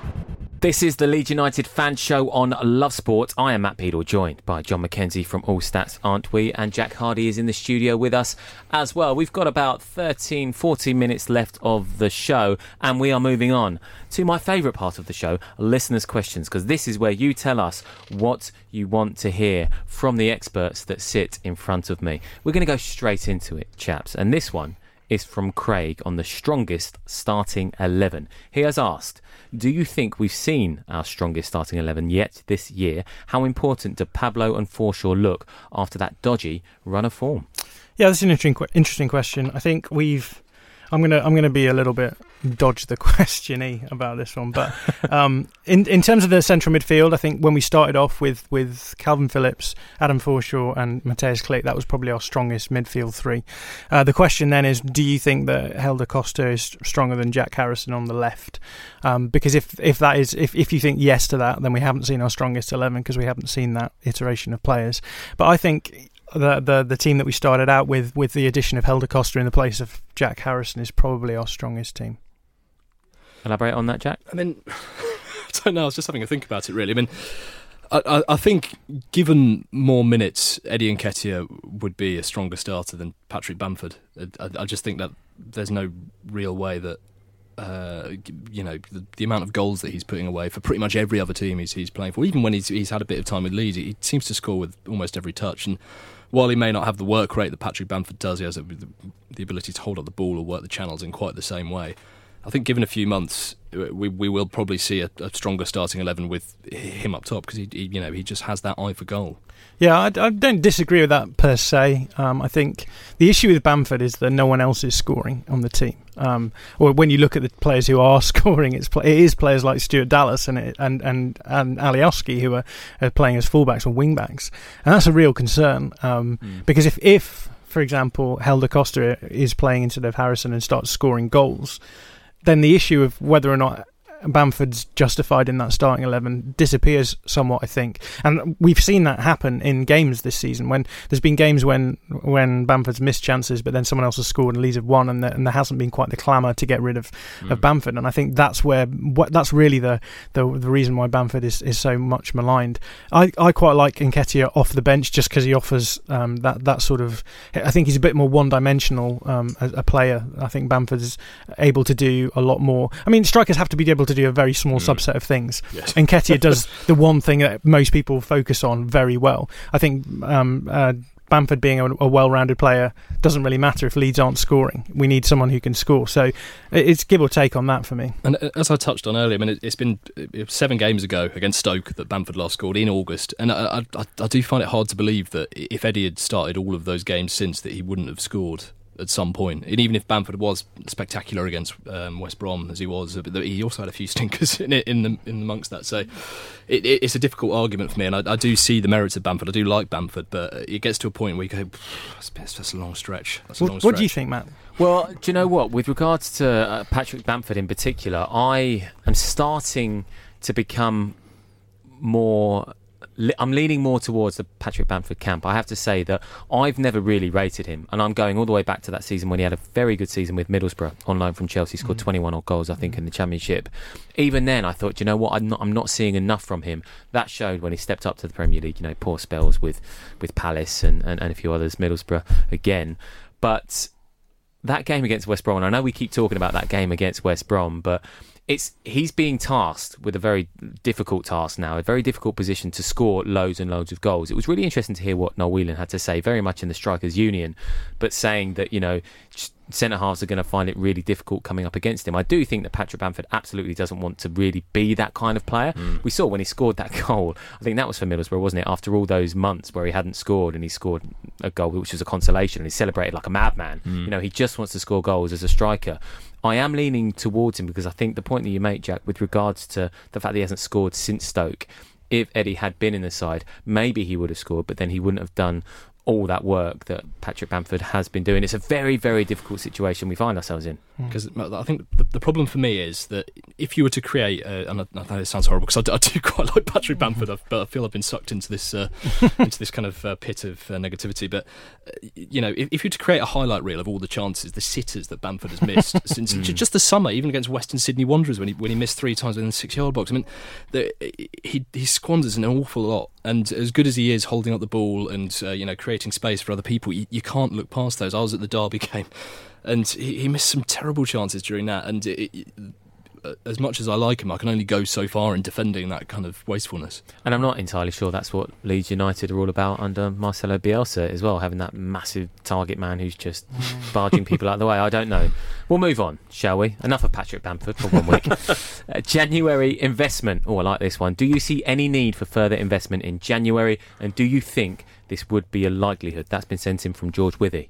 This is the Leeds United Fan Show on Love Sport. I am Matt Peedle, joined by John McKenzie from All Stats, Aren't We? And Jack Hardy is in the studio with us as well. We've got about thirteen, fourteen minutes left of the show, and we are moving on to my favourite part of the show, listeners' questions, because this is where you tell us what you want to hear from the experts that sit in front of me. We're going to go straight into it, chaps, and this one is from Craig on the strongest starting eleven. He has asked, do you think we've seen our strongest starting eleven yet this year? How important do Pablo and Forshaw look after that dodgy run of form? Yeah, that's an interesting, interesting question. I think we've... I'm gonna I'm gonna be a little bit dodge the question-y about this one, but um, in in terms of the central midfield, I think when we started off with, with Calvin Phillips, Adam Forshaw, and Mateusz Klich, that was probably our strongest midfield three. Uh, the question then is, do you think that Helder Costa is stronger than Jack Harrison on the left? Um, because if if that is if if you think yes to that, then we haven't seen our strongest eleven because we haven't seen that iteration of players. But I think the the the team that we started out with, with the addition of Helder Costa in the place of Jack Harrison, is probably our strongest team. Elaborate on that, Jack? I mean, I don't know. I was just having a think about it, really. I mean, I, I, I think given more minutes, Eddie Nketiah would be a stronger starter than Patrick Bamford. I, I just think that there's no real way that, uh, you know, the, the amount of goals that he's putting away for pretty much every other team he's, he's playing for, even when he's, he's had a bit of time with Leeds, he seems to score with almost every touch. And while he may not have the work rate that Patrick Bamford does, he has a, the ability to hold up the ball or work the channels in quite the same way. I think given a few months, we we will probably see a, a stronger starting eleven with him up top because he, he you know he just has that eye for goal. Yeah, I, I don't disagree with that per se. Um, I think the issue with Bamford is that no one else is scoring on the team. Um, or when you look at the players who are scoring, it's it is players like Stuart Dallas and it, and and and Alioski who are, are playing as fullbacks or wingbacks, and that's a real concern. Um, mm. Because if if for example Helder Costa is playing instead of Harrison and starts scoring goals, then the issue of whether or not Bamford's justified in that starting eleven disappears somewhat, I think. And we've seen that happen in games this season when there's been games when when Bamford's missed chances but then someone else has scored and Leeds have won, and, the, and there hasn't been quite the clamour to get rid of, mm. of Bamford. And I think that's where what that's really the, the the reason why Bamford is, is so much maligned. I, I quite like Nketiah off the bench just because he offers um, that, that sort of... I think he's a bit more one-dimensional um, as a player. I think Bamford's able to do a lot more. I mean, strikers have to be able to do a very small mm. subset of things. Yes. And Nketiah does the one thing that most people focus on very well. I think um, uh, Bamford being a, a well-rounded player doesn't really matter if Leeds aren't scoring. We need someone who can score. So it's give or take on that for me. And as I touched on earlier, I mean, it's been seven games ago against Stoke that Bamford last scored in August. And I, I, I do find it hard to believe that if Eddie had started all of those games since, that he wouldn't have scored at some point. And even if Bamford was spectacular against um, West Brom as he was, he also had a few stinkers in it, in the in amongst that. So it, it, it's a difficult argument for me, and I, I do see the merits of Bamford. I do like Bamford, but it gets to a point where you go, that's, that's a long stretch. That's a what, long what stretch. do you think, Matt? Well, do you know what? With regards to uh, Patrick Bamford in particular, I am starting to become more... I'm leaning more towards the Patrick Bamford camp. I have to say that I've never really rated him, and I'm going all the way back to that season when he had a very good season with Middlesbrough on loan from Chelsea, scored mm. twenty-one odd goals I think mm. in the Championship. Even then I thought, you know what, I'm not, I'm not seeing enough from him. That showed when he stepped up to the Premier League, you know, poor spells with, with Palace and, and, and a few others, Middlesbrough again. But that game against West Brom, and I know we keep talking about that game against West Brom, but it's he's being tasked with a very difficult task now, a very difficult position to score loads and loads of goals. It was really interesting to hear what Noel Whelan had to say, very much in the strikers' union, but saying that, you know, centre-halves are going to find it really difficult coming up against him. I do think that Patrick Bamford absolutely doesn't want to really be that kind of player. Mm. We saw when he scored that goal, I think that was for Middlesbrough, wasn't it? After all those months where he hadn't scored, and he scored a goal which was a consolation, and he celebrated like a madman. Mm. You know, he just wants to score goals as a striker. I am leaning towards him because I think the point that you make, Jack, with regards to the fact that he hasn't scored since Stoke, if Eddie had been in the side, maybe he would have scored, but then he wouldn't have done all that work that Patrick Bamford has been doing. It's a very, very difficult situation we find ourselves in. Because mm. I think the, the problem for me is that if you were to create, a, and I, I know it sounds horrible because I, do- I do quite like Patrick Bamford, I've, but I feel I've been sucked into this uh, into this kind of uh, pit of uh, negativity. But uh, you know, if, if you were to create a highlight reel of all the chances, the sitters that Bamford has missed since mm. just the summer, even against Western Sydney Wanderers when he when he missed three times within the six-yard box. I mean, the, he he squanders an awful lot. And as good as he is holding up the ball and uh, you know, creating space for other people, you, you can't look past those. I was at the Derby game, and he, he missed some terrible chances during that. And it, it, as much as I like him, I can only go so far in defending that kind of wastefulness. And I'm not entirely sure that's what Leeds United are all about under Marcelo Bielsa as well, having that massive target man who's just barging people out of the way. I don't know. We'll move on, shall we? Enough of Patrick Bamford for one week. uh, January investment. Oh, I like this one. Do you see any need for further investment in January? And do you think this would be a likelihood? That's been sent in from George Withy.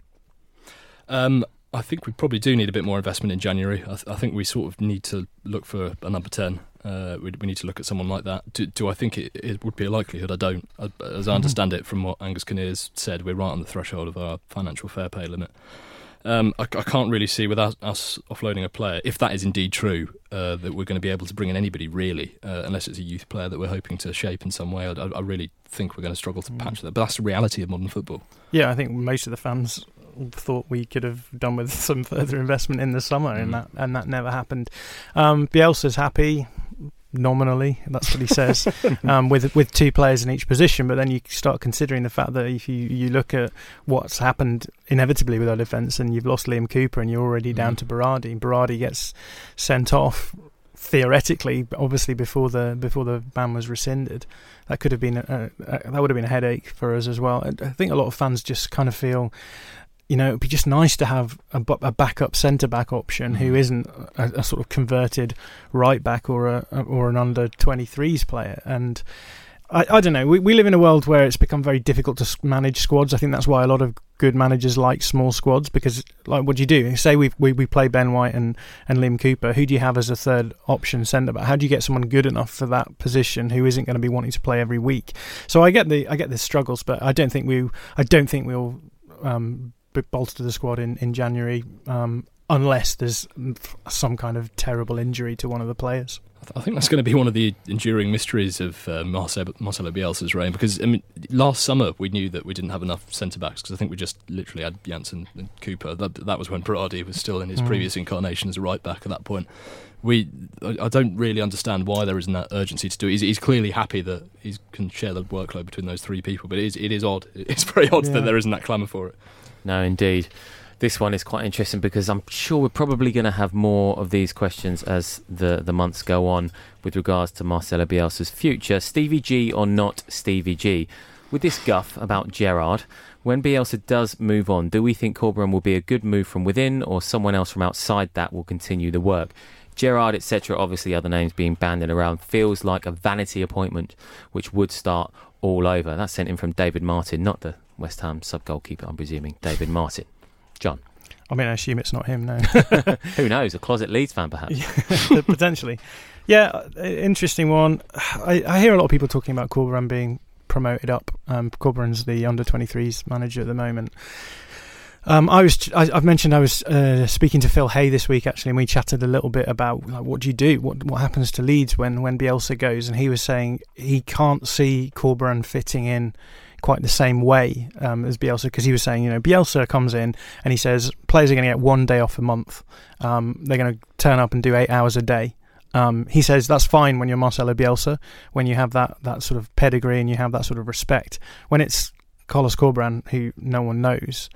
Um... I think we probably do need a bit more investment in January. I, th- I think we sort of need to look for a number ten. Uh, we, we need to look at someone like that. Do, do I think it, it would be a likelihood? I don't. I, as I understand it from what Angus Kinnear's said, we're right on the threshold of our financial fair play limit. Um, I, I can't really see, without us offloading a player, if that is indeed true, uh, that we're going to be able to bring in anybody, really, uh, unless it's a youth player that we're hoping to shape in some way. I, I really think we're going to struggle to patch that. But that's the reality of modern football. Yeah, I think most of the fans thought we could have done with some further investment in the summer, mm. and that and that never happened. Um, Bielsa's happy nominally, that's what he says, um, with with two players in each position. But then you start considering the fact that if you, you look at what's happened inevitably with our defence, and you've lost Liam Cooper, and you're already mm. down to Berardi. Berardi gets sent off theoretically, obviously before the before the ban was rescinded. That could have been a, a, that would have been a headache for us as well. I think a lot of fans just kind of feel, you know, it'd be just nice to have a, a backup centre-back option who isn't a, a sort of converted right-back or a or an under twenty-threes player. And I, I don't know, we, we live in a world where it's become very difficult to manage squads. I think that's why a lot of good managers like small squads, because, like, what do you do? Say we we, we play Ben White and, and Liam Cooper. Who do you have as a third option centre-back? How do you get someone good enough for that position who isn't going to be wanting to play every week? So I get the I get the struggles, but I don't think we I don't think we'll um, bolster the squad in in January um, unless there's some kind of terrible injury to one of the players. I think that's going to be one of the enduring mysteries of uh, Marcelo, Marcelo Bielsa's reign, because I mean, last summer we knew that we didn't have enough centre-backs, because I think we just literally had Janssen and Cooper. That, that was when Berardi was still in his mm. previous incarnation as a right-back at that point. We, I, I don't really understand why there isn't that urgency to do it. He's, he's clearly happy that he can share the workload between those three people, but it is, it is odd. It's very odd yeah. that there isn't that clamour for it. No, indeed. This one is quite interesting because I'm sure we're probably going to have more of these questions as the, the months go on with regards to Marcelo Bielsa's future. Stevie G or not Stevie G? With this guff about Gerrard, when Bielsa does move on, do we think Corberan will be a good move from within, or someone else from outside that will continue the work? Gerrard, et cetera, obviously other names being banded around, feels like a vanity appointment which would start all over. That's sent in from David Martin, not the West Ham sub-goalkeeper, I'm presuming, David Martin. John? I mean, I assume it's not him, no. Who knows? A closet Leeds fan, perhaps? Yeah, potentially. Yeah, interesting one. I, I hear a lot of people talking about Corberan being promoted up. Um, Corberan's the under twenty-threes manager at the moment. Um, I was, I, I've mentioned I was uh, speaking to Phil Hay this week, actually, and we chatted a little bit about, like, what do you do? What what happens to Leeds when, when Bielsa goes? And he was saying he can't see Corberan fitting in quite the same way um, as Bielsa, because he was saying, you know, Bielsa comes in and he says players are going to get one day off a month. Um, they're going to turn up and do eight hours a day. Um, he says that's fine when you're Marcelo Bielsa, when you have that, that sort of pedigree and you have that sort of respect. When it's Carlos Corberan, who no one knows,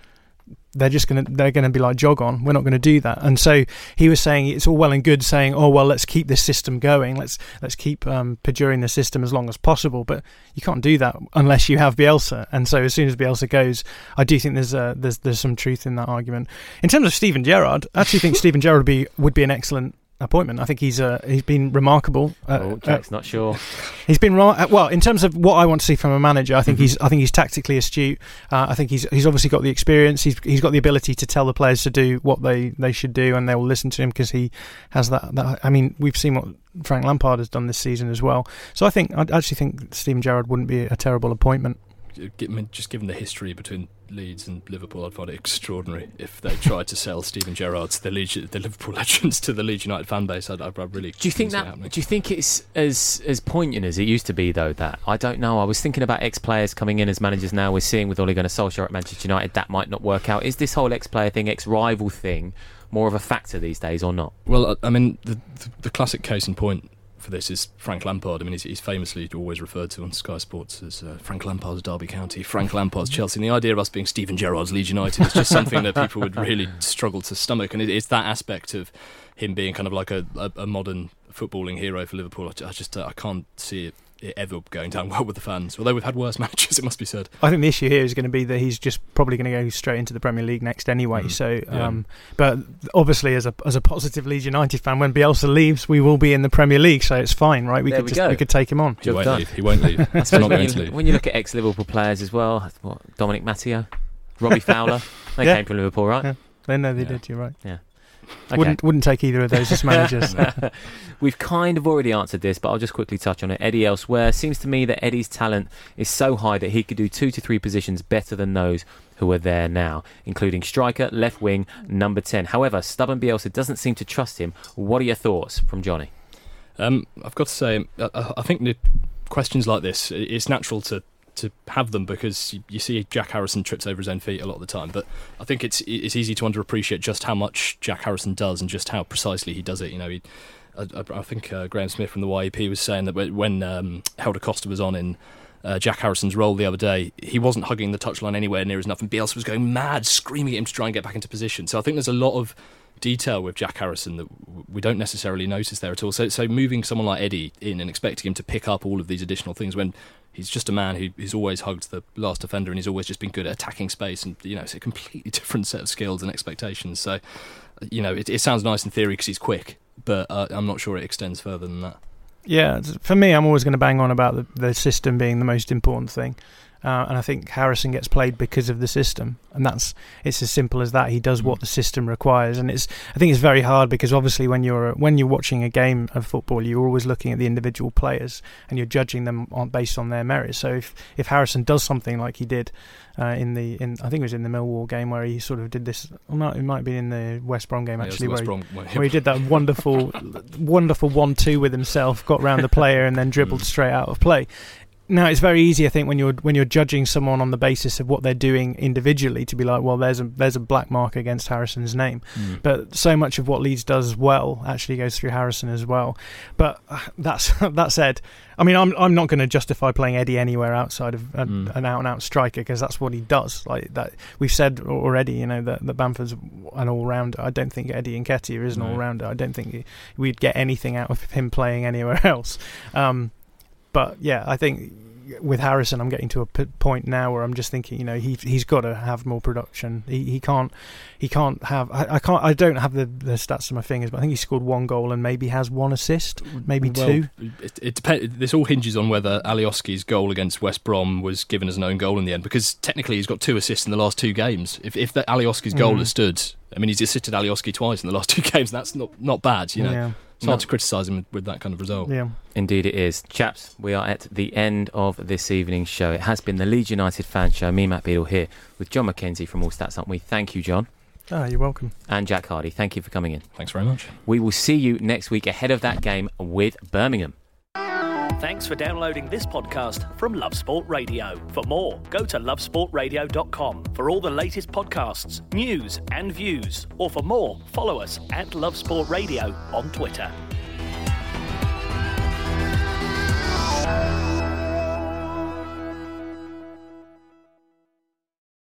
they're just going to they're going to be like, jog on, we're not going to do that. And so he was saying it's all well and good saying, oh well, let's keep this system going, let's let's keep um, perjuring the system as long as possible, but you can't do that unless you have Bielsa. And so as soon as Bielsa goes, I do think there's uh, there's there's some truth in that argument. In terms of Steven Gerrard, I actually think Steven Gerrard would be would be an excellent appointment. I think he's uh, he's been remarkable. Uh, oh, Jack's uh, not sure. He's been ra- well in terms of what I want to see from a manager. I think mm-hmm. he's I think he's tactically astute. Uh, I think he's he's obviously got the experience. He's he's got the ability to tell the players to do what they, they should do, and they will listen to him because he has that, that. I mean, we've seen what Frank Lampard has done this season as well. So I think I actually think Steven Gerrard wouldn't be a terrible appointment. Just given the history between Leeds and Liverpool, I'd find it extraordinary if they tried to sell Steven Gerrard, the, Leeds, the Liverpool legends, to the Leeds United fan base. I'd, I'd really. Do you think that? Do you think it's as as poignant as it used to be though? That I don't know. I was thinking about ex-players coming in as managers now. We're seeing with Ole Gunnar Solskjaer at Manchester United that might not work out. Is this whole ex-player thing, ex-rival thing, more of a factor these days or not? Well, I mean, the the, the classic case in point for this is Frank Lampard. I mean, he's, he's famously always referred to on Sky Sports as uh, Frank Lampard's Derby County, Frank Lampard's Chelsea. And the idea of us being Steven Gerrard's Leeds United is just something that people would really struggle to stomach. And it, it's that aspect of him being kind of like a, a, a modern footballing hero for Liverpool. I just uh, I can't see it, it ever going down well with the fans. Although we've had worse matches, it must be said. I think the issue here is going to be that he's just probably going to go straight into the Premier League next anyway. Mm. So, um, yeah. But obviously, as a as a positive Leeds United fan, when Bielsa leaves, we will be in the Premier League, so it's fine, right? We there could we just, go. we could take him on. He won't leave. He won't leave. That's not not when, going you, to leave. When you look at ex-Liverpool players as well, what, Dominic Matteo, Robbie Fowler, they yeah. came from Liverpool, right? Yeah. They know they Yeah. did. You're right. Yeah. Okay. Wouldn't wouldn't take either of those as managers. We've kind of already answered this, but I'll just quickly touch on it. Eddie elsewhere. Seems to me that Eddie's talent is so high that he could do two to three positions better than those who are there now, including striker, left wing, number ten. However, stubborn Bielsa doesn't seem to trust him. What are your thoughts from Johnny? Um, I've got to say, I, I think the questions like this, it's natural to to have them because you, you see Jack Harrison trips over his own feet a lot of the time, but I think it's it's easy to underappreciate just how much Jack Harrison does and just how precisely he does it. You know, he, I, I think uh, Graham Smith from the Y E P was saying that when um, Helder Costa was on in uh, Jack Harrison's role the other day, he wasn't hugging the touchline anywhere near as enough, and Bielsa was going mad, screaming at him to try and get back into position. So I think there's a lot of detail with Jack Harrison that we don't necessarily notice there at all. So, so moving someone like Eddie in and expecting him to pick up all of these additional things when he's just a man who, who's always hugged the last defender and he's always just been good at attacking space, and you know it's a completely different set of skills and expectations. So, you know, it, it sounds nice in theory because he's quick, but uh, I'm not sure it extends further than that. Yeah, for me, I'm always going to bang on about the, the system being the most important thing. Uh, and I think Harrison gets played because of the system, and that's it's as simple as that. He does what the system requires, and it's I think it's very hard because obviously when you're when you're watching a game of football, you're always looking at the individual players and you're judging them on, based on their merits. So if, if Harrison does something like he did uh, in the in I think it was in the Millwall game where he sort of did this, or no, it might be in the West Brom game actually, yeah, where, Brom, he, well, where he did that wonderful wonderful one two with himself, got round the player and then dribbled straight out of play. Now it's very easy, I think, when you're when you're judging someone on the basis of what they're doing individually, to be like, well, there's a there's a black mark against Harrison's name. Mm. But so much of what Leeds does well actually goes through Harrison as well. But uh, that's that said, I mean, I'm I'm not going to justify playing Eddie anywhere outside of a, mm. an out and out striker because that's what he does. Like that, we've said already, you know, that, that Bamford's an all rounder. I don't think Eddie Nketiah is an no. all rounder. I don't think he, we'd get anything out of him playing anywhere else. Um, But yeah, I think with Harrison, I'm getting to a p- point now where I'm just thinking, you know, he he's got to have more production. He he can't he can't have. I, I can't. I don't have the, the stats on my fingers, but I think he scored one goal and maybe has one assist, maybe well, two. It, it depends. This all hinges on whether Alioski's goal against West Brom was given as an own goal in the end, because technically he's got two assists in the last two games. If if that Alioski's goal mm. has stood, I mean, he's assisted Alioski twice in the last two games. That's not not bad, you know. Yeah. It's hard no. to criticise him with that kind of result. Yeah. Indeed it is. Chaps, we are at the end of this evening's show. It has been the Leeds United Fan Show. Me, Matt Beadle, here with John McKenzie from All Stats, aren't we? Thank you, John. Ah, you're welcome. And Jack Hardy, thank you for coming in. Thanks very much. We will see you next week ahead of that game with Birmingham. Thanks for downloading this podcast from Love Sport Radio. For more, go to love sport radio dot com for all the latest podcasts, news and views. Or for more, follow us at Love Sport Radio on Twitter.